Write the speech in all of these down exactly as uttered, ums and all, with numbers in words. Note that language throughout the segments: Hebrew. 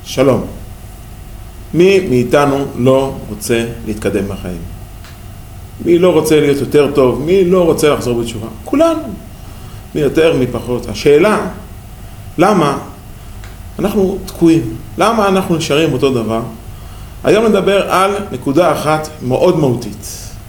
שלום. מי מאיתנו לא רוצה להתקדם בחיים? מי לא רוצה להיות יותר טוב? מי לא רוצה לחזור בתשובה? כולנו. מי יותר, מי פחות. השאלה, למה אנחנו תקועים? למה אנחנו נשארים אותו דבר? היום נדבר על נקודה אחת מאוד מהותית.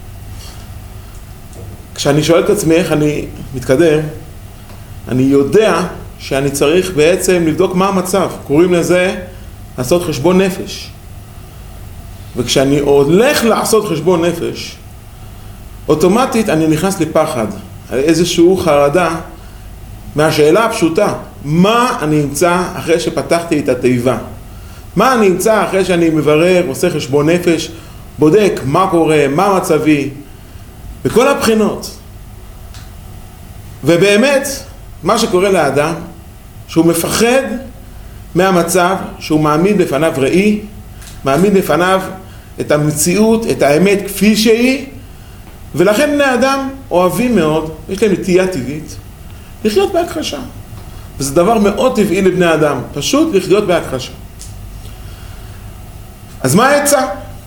כשאני שואל את עצמי איך אני מתקדם, אני יודע שאני צריך בעצם לבדוק מה המצב. קוראים לזה לעשות חשבון נפש. וכשאני הולך לעשות חשבון נפש, אוטומטית אני נכנס לפחד, איזשהו חרדה מהשאלה הפשוטה, מה אני אמצא אחרי שפתחתי את התיבה? מה אני אמצא אחרי שאני מברר, עושה חשבון נפש, בודק מה קורה, מה מצבי, בכל הבחינות. ובאמת, מה שקורה לאדם, שהוא מפחד מהמצב, שהוא מעמיד לפניו ראי, מעמיד לפניו את המציאות, את האמת כפי שהיא, ולכן בני אדם אוהבים מאוד, יש להם נטייה טבעית, לחיות בהכחשה. וזה דבר מאוד טבעי לבני אדם, פשוט לחיות בהכחשה. אז מה העצה?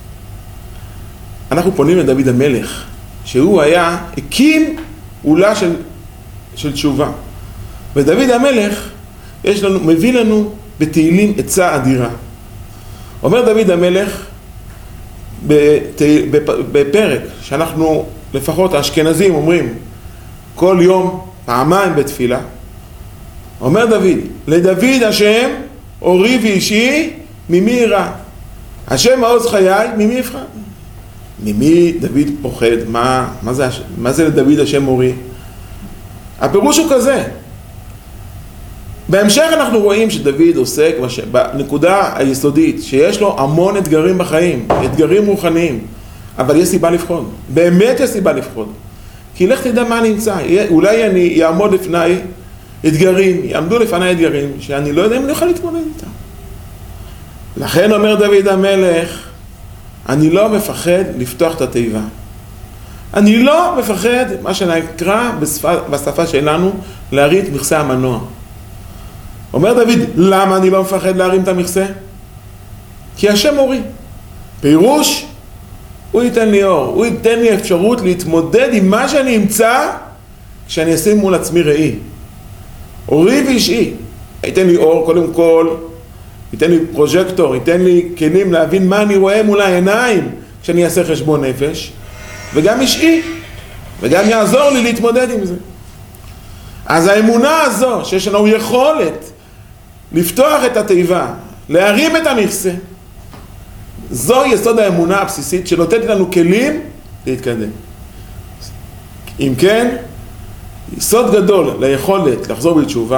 אנחנו פונים לדוד המלך, שהוא היה, הקים עולה של, של תשובה. ודוד המלך יש לנו, מביא לנו בתהילים עצה אדירה. אומר דוד המלך בת, בפרק שאנחנו לפחות האשכנזים אומרים כל יום פעמיים בתפילה, אומר דוד, לדוד השם אורי ואישי ממי ירא, השם מעוז חיי ממי יפחד. ממי דוד פוחד? מה, מה, זה, מה זה לדוד השם אורי? הפירוש הוא כזה, בהמשך אנחנו רואים שדוד עוסק בנקודה היסודית, שיש לו המון אתגרים בחיים, אתגרים רוחניים, אבל יש סיבה לפחוד, באמת יש סיבה לפחוד. כי לך תדע מה נמצא, אולי אני יעמוד לפני אתגרים, יעמדו לפני אתגרים, שאני לא יודע אם אני יכול להתמודד איתם. לכן אומר דוד המלך, אני לא מפחד לפתוח את התיבה. אני לא מפחד, מה שנקרא בשפה, בשפה שלנו, להרים את מכסה המנוע. אומר דוד, למה אני לא מפחד להרים את המכסה? כי השם אורי. פירוש, הוא ייתן לי אור, הוא ייתן לי אפשרות להתמודד עם מה שאני אמצא כשאני אשים מול עצמי ראי. אורי ואישי. ייתן לי אור קודם כל, ייתן לי פרוז'קטור, ייתן לי כלים להבין מה אני רואה מול העיניים כשאני אעשה חשבון נפש, וגם אישי, וגם יעזור לי להתמודד עם זה. אז האמונה הזו שיש לנו יכולת לפתוח את התיבה, להרים את המכסה, זו יסוד האמונה הבסיסית שנותנת לנו כלים להתקדם. אם כן, יסוד גדול ליכולת לחזור בתשובה,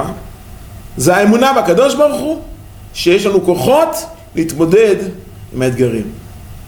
זה האמונה בקדוש ברוך הוא, שיש לנו כוחות להתמודד עם האתגרים.